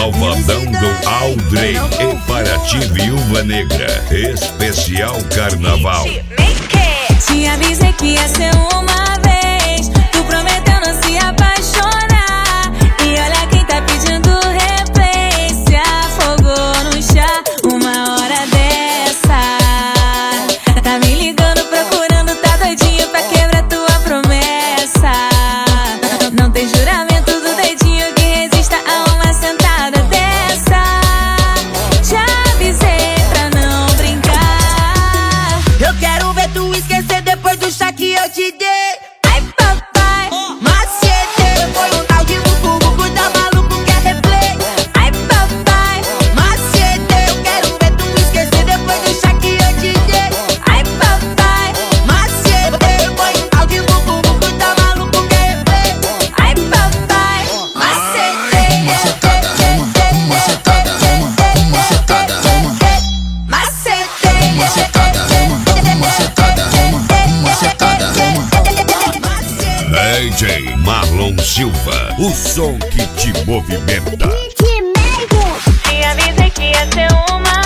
Malvadão do Aldrey e para ti, Viúva Negra. Especial Carnaval. Te avisei que ia ser uma vez. Tu prometeu não se apaixonar. E olha quem tá pedindo replay. Se afogou no chá uma hora dessa. Tá me ligando, procurando, tá doidinho pra quebrar tua promessa. Não tem juramento do dedinho que resista a uma sentada dessa. Te avisei pra não brincar. Eu quero ver tu esquecer depois do chá que eu te dei. Ai, papai, Macete, foi um tal de bubu, tá maluco, quer replay. ai, papai, Macete, eu quero ver tu esquecer depois do chá que eu te dei. ai, papai, Macete, foi um tal de bubu, tá maluco, quer replay. ai, papai, Macete, Macetada, macetada, macetada, macete, macetada, macetada, DJ Marlon Silva, o som que te movimenta. te avisei que ia ser uma